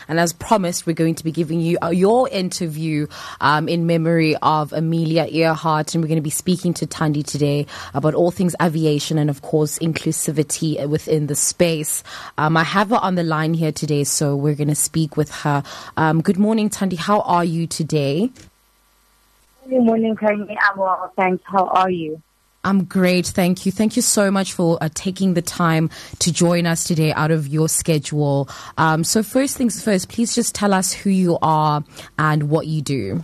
And as promised, we're going to be giving you your interview in memory of Amelia Earhart. And we're going to be speaking to Thandi today about all things aviation and, of course, inclusivity within the space. I have her on the line here today, so we're going to speak with her. Good morning, Thandi. How are you today? Good morning, Kanye. I'm well, thanks. How are you? I'm great, thank you. Thank you so much for taking the time to join us today out of your schedule. So first things first, please just tell us who you are and what you do.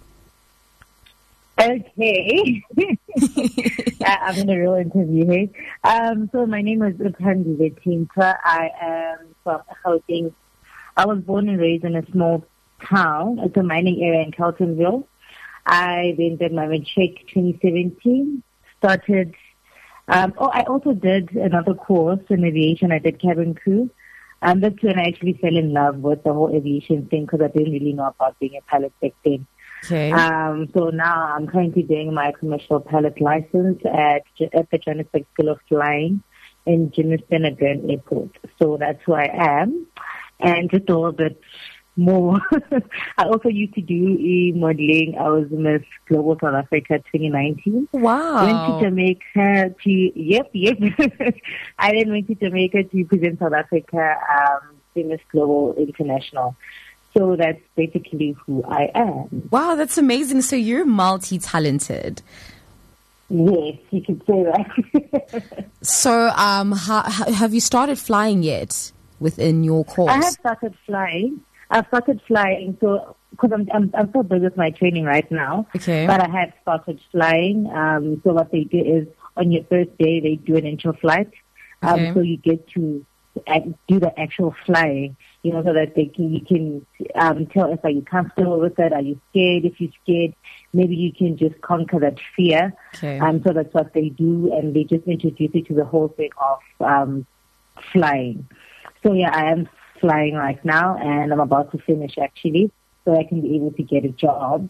Okay. I'm in a real interview here. So my name is Thandi Vetinka. I am from Gauteng. I was born and raised in a small town. It's a mining area in Carletonville. I then did my matric 2017. Started, I also did another course in aviation. I did cabin crew. That's when I actually fell in love with the whole aviation thing because I didn't really know about being a pilot back then. Okay. So now I'm currently doing my commercial pilot license at the Johannesburg School of Flying in Germiston at Grand Airport. So that's who I am. And just a little bit more. I also used to do modeling. I was Miss Global South Africa 2019. Wow. Went to Jamaica yep. I then went to Jamaica to present South Africa to Miss Global International. So that's basically who I am. Wow, that's amazing. So you're multi-talented. Yes, you could say that. So have you started flying yet within your course? I have started flying. I've started flying, so because I'm so busy with my training right now. Okay. But I have started flying. So what they do is on your first day they do an intro flight. Okay. So you get to do the actual flying, so that you can tell if are you comfortable with it, are you scared? If you're scared, maybe you can just conquer that fear. Okay. So that's what they do, and they just introduce you to the whole thing of flying. So yeah, I am flying right now, and I'm about to finish actually, so I can be able to get a job.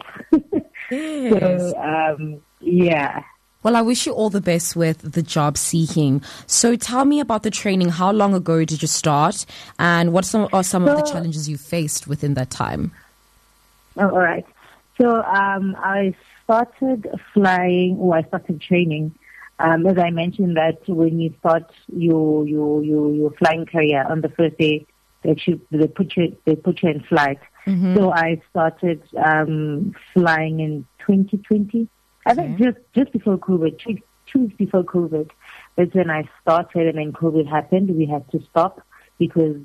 Yes. So, yeah. Well, I wish you all the best with the job seeking. So tell me about the training. How long ago did you start, and what are some of the challenges you faced within that time? Oh, all right. So I started flying, or I started training. As I mentioned, that when you start your flying career on the first day, they put you in flight. Mm-hmm. So I started flying in 2020. I think just before COVID, two weeks before COVID. That's when I started, and then COVID happened. We had to stop because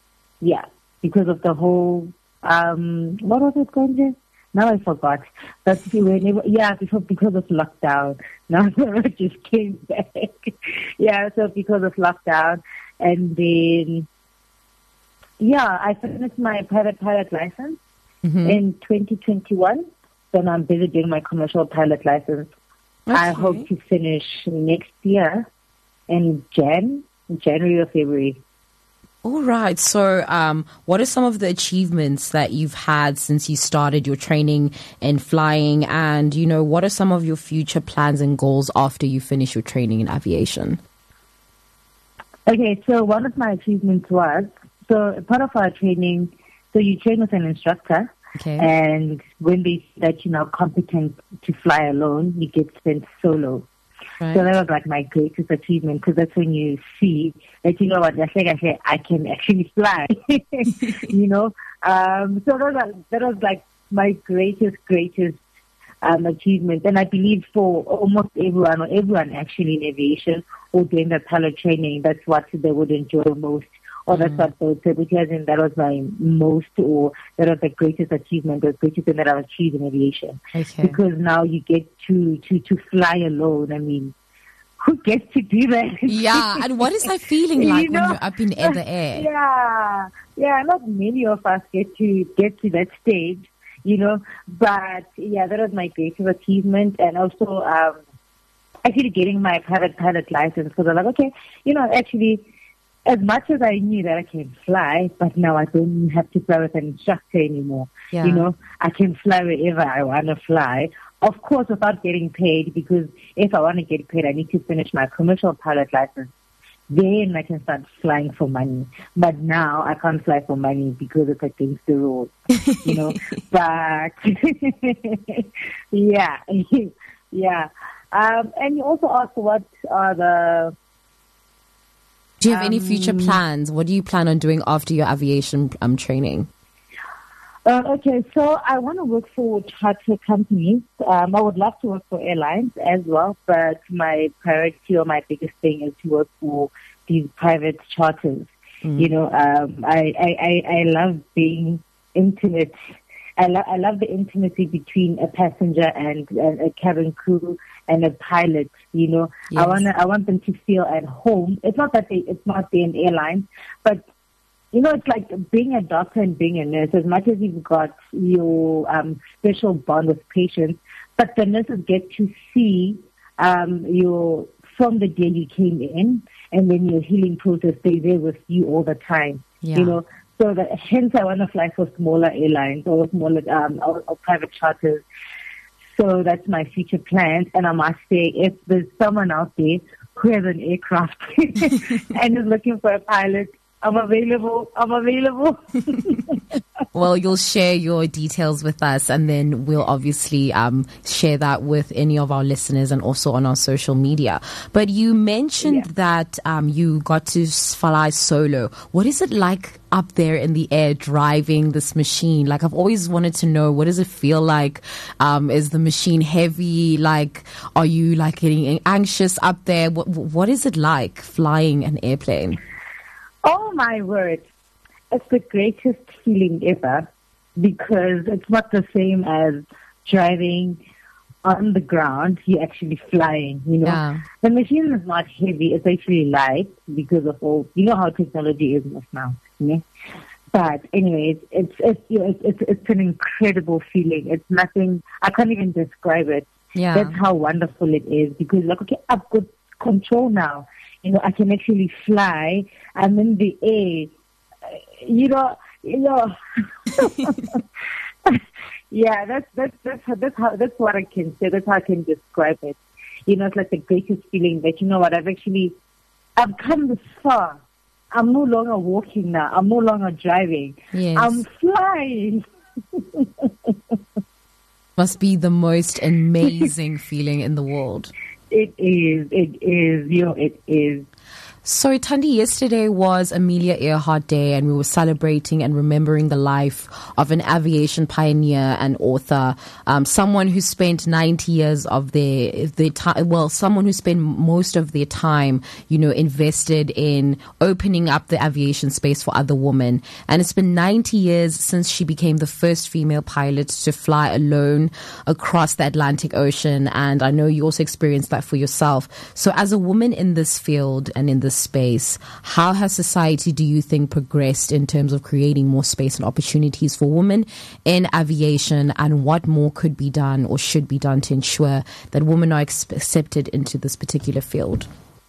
of the whole what was it called? Now I forgot. But because of lockdown. Now it just came back. So because of lockdown, and then I finished my private pilot license in 2021. Then I'm busy doing my commercial pilot license. Okay. I hope to finish next year in January or February. All right. So what are some of the achievements that you've had since you started your training in flying? And, what are some of your future plans and goals after you finish your training in aviation? Okay. So one of my achievements was, part of our training, so you train with an instructor. Okay. And when they see that you're now competent to fly alone, you get sent solo. Right. So that was like my greatest achievement, because that's when you see that, what, I can actually fly. So that was like my greatest achievement. And I believe for almost everyone actually in aviation or doing the pilot training, that's what they would enjoy most. Or that's what they would say, because that was my most, or that was the greatest achievement, the greatest thing that I've achieved in aviation. Okay. Because now you get to fly alone. I mean, who gets to do that? Yeah, and what is that feeling like when you're up in the air? Yeah, not many of us get to that stage, But that was my greatest achievement, and also actually getting my private pilot license, because I'm like, okay, actually, as much as I knew that I can fly, but now I don't have to fly with an instructor anymore. Yeah. I can fly wherever I want to fly. Of course, without getting paid, because if I want to get paid, I need to finish my commercial pilot license. then I can start flying for money. But now I can't fly for money because it's against the rules, you know. But yeah, yeah. And you also asked what are the. Do you have any future plans? What do you plan on doing after your aviation training? Okay, so I want to work for charter companies. I would love to work for airlines as well, but my priority or my biggest thing is to work for these private charters. You know, I love being intimate. I love the intimacy between a passenger and a cabin crew and a pilot. You know, yes. I want them to feel at home. It's not that it's not an airline, but you know, it's like being a doctor and being a nurse. As much as you've got your special bond with patients, but the nurses get to see your from the day you came in, and then your healing process. They're there with you all the time. Yeah. You know, so that hence I want to fly for smaller airlines or smaller or private charters. So that's my future plans. And I must say, if there's someone out there who has an aircraft and is looking for a pilot, I'm available. Well, you'll share your details with us, and then we'll obviously share that with any of our listeners and also on our social media. But you mentioned that you got to fly solo. What is it like up there in the air driving this machine? Like, I've always wanted to know, what does it feel like? Is the machine heavy? Like, are you like getting anxious up there? What is it like flying an airplane? Oh my word. It's the greatest feeling ever because it's not the same as driving on the ground. You're actually flying, you know. Yeah. The machine is not heavy. It's actually light because of all, you know how technology is now, you know? But anyways, it's an incredible feeling. It's nothing, I can't even describe it. Yeah. That's how wonderful it is because like, okay, I've got control now. You know, I can actually fly. I'm in the air. You know. Yeah, that's what I can say. That's how I can describe it. You know, it's like the greatest feeling that, you know what, I've come this far. I'm no longer walking now. I'm no longer driving. Yes. I'm flying. Must be the most amazing feeling in the world. It is, it is. So, Thandi, yesterday was Amelia Earhart Day, and we were celebrating and remembering the life of an aviation pioneer and author, someone who spent 90 years of their time, well, someone who spent most of their time, you know, invested in opening up the aviation space for other women. And it's been 90 years since she became the first female pilot to fly alone across the Atlantic Ocean. And I know you also experienced that for yourself. So, as a woman in this field and in this space, how has society, do you think, progressed in terms of creating more space and opportunities for women in aviation, and what more could be done or should be done to ensure that women are accepted into this particular field?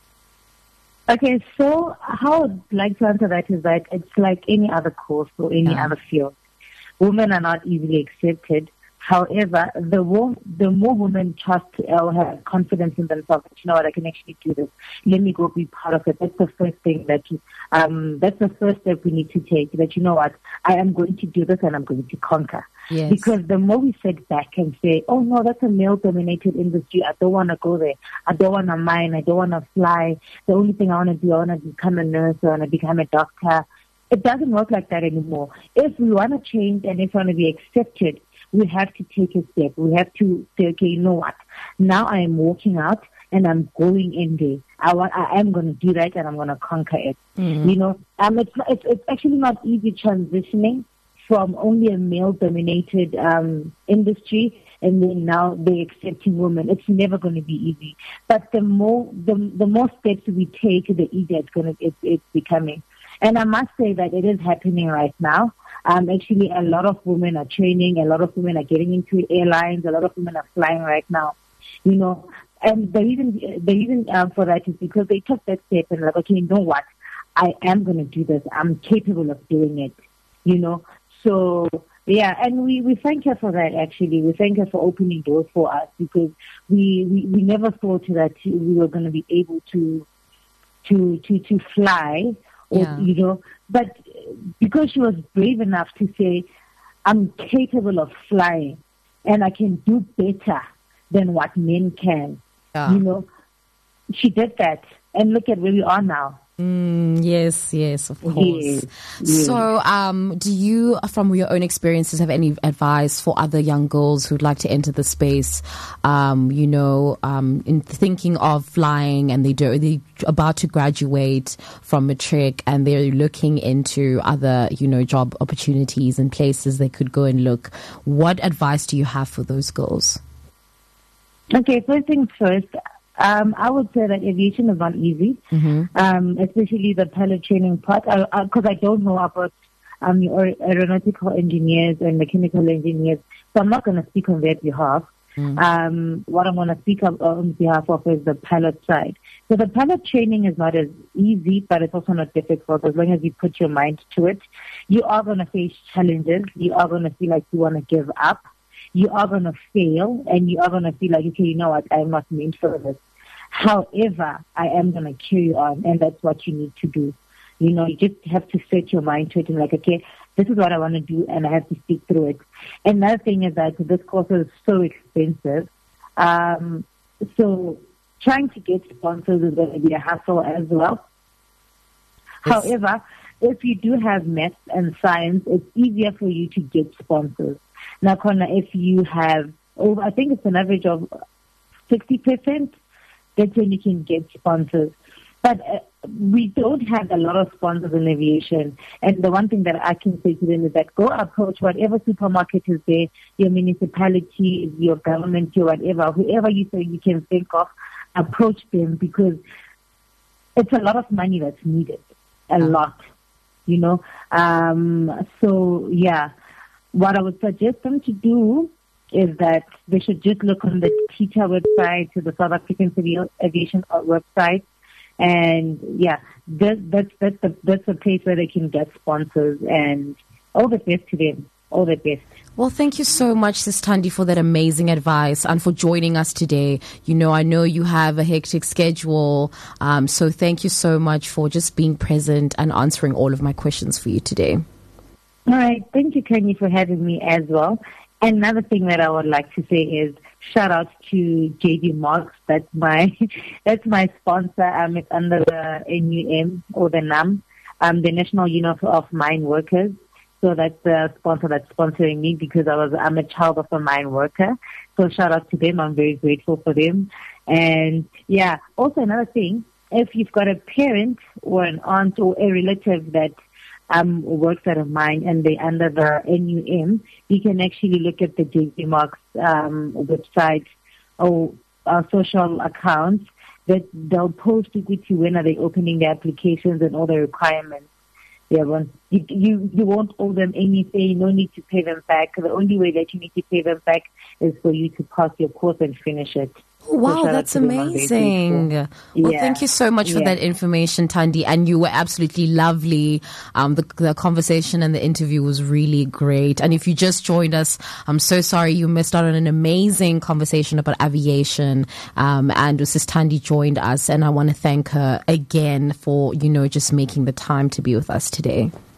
Okay, so how I'd like to answer that is that it's like any other course or any other field. Women are not easily accepted. However, the more women trust or have confidence in themselves, you know what, I can actually do this. Let me go be part of it. That's the first thing that's the first step we need to take. That, you know what, I am going to do this and I'm going to conquer. Yes. Because the more we sit back and say, oh no, that's a male-dominated industry. I don't want to go there. I don't want to mine. I don't want to fly. The only thing I want to do, I want to become a nurse or I want to become a doctor. It doesn't work like that anymore. If we want to change and if we want to be accepted, we have to take a step. We have to say, okay, you know what? Now I am walking out and I'm going in there. I am going to do that and I'm going to conquer it. Mm-hmm. You know, it's actually not easy transitioning from only a male-dominated industry and then now they're accepting women. It's never going to be easy. But the more steps we take, the easier it's becoming. And I must say that it is happening right now. Actually, a lot of women are training. A lot of women are getting into airlines. A lot of women are flying right now. You know, and the reason for that is because they took that step and like, okay, you know what? I am going to do this. I'm capable of doing it. You know, so yeah, and we thank her for that. Actually, we thank her for opening doors for us because we never thought that we were going to be able to to fly, or but because she was brave enough to say, I'm capable of flying and I can do better than what men can. She did that, and look at where we are now. Yes, of course. Yes. So, do you, from your own experiences, have any advice for other young girls who'd like to enter the space, in thinking of flying, and they're about to graduate from matric and they're looking into other, job opportunities and places they could go and look? What advice do you have for those girls? Okay, first things first. I would say that aviation is not easy, especially the pilot training part, because I don't know about the aeronautical engineers and mechanical engineers, so I'm not going to speak on their behalf. What I'm going to speak on behalf of is the pilot side. So the pilot training is not as easy, but it's also not difficult as long as you put your mind to it. You are going to face challenges. You are going to feel like you want to give up. You are going to fail, and you are going to feel like, okay, you know what, I'm not meant for this. However, I am going to carry on, and that's what you need to do. You just have to set your mind to it and like, okay, this is what I want to do, and I have to stick through it. Another thing is that this course is so expensive. So trying to get sponsors is going to be a hassle as well. Yes. However, if you do have maths and science, it's easier for you to get sponsors. Now, Connor, if you have, I think it's an average of 60%, that's when you can get sponsors. But we don't have a lot of sponsors in aviation. And the one thing that I can say to them is that go approach whatever supermarket is there, your municipality, your government, your whatever, whoever you say you can think of, approach them, because it's a lot of money that's needed. A lot, So, yeah. What I would suggest them to do is that they should just look on the TITA website, to the South African Civil Aviation website, and that's the place where they can get sponsors. And all the best to them. All the best. Well, thank you so much, Sis Thandi, for that amazing advice and for joining us today. I know you have a hectic schedule, so thank you so much for just being present and answering all of my questions for you today. All right. Thank you, Kanye, for having me as well. Another thing that I would like to say is shout out to JD Marks. That's my sponsor. It's under the NUM, or the NUM, the National Union of Mine Workers. So that's the sponsor that's sponsoring me, because I'm a child of a mine worker. So shout out to them. I'm very grateful for them. And also another thing, if you've got a parent or an aunt or a relative that works at a mine and they're under the NUM, you can actually look at the JD Marks website or social accounts, that they'll post with you when are they opening the applications and all the requirements. You won't owe them anything, no need to pay them back. The only way that you need to pay them back is for you to pass your course and finish it. Wow, that's amazing. Well, thank you so much for that information, Thandi. And you were absolutely lovely. The conversation and the interview was really great. And if you just joined us, I'm so sorry you missed out on an amazing conversation about aviation. And Sis Thandi joined us, and I want to thank her again for, just making the time to be with us today.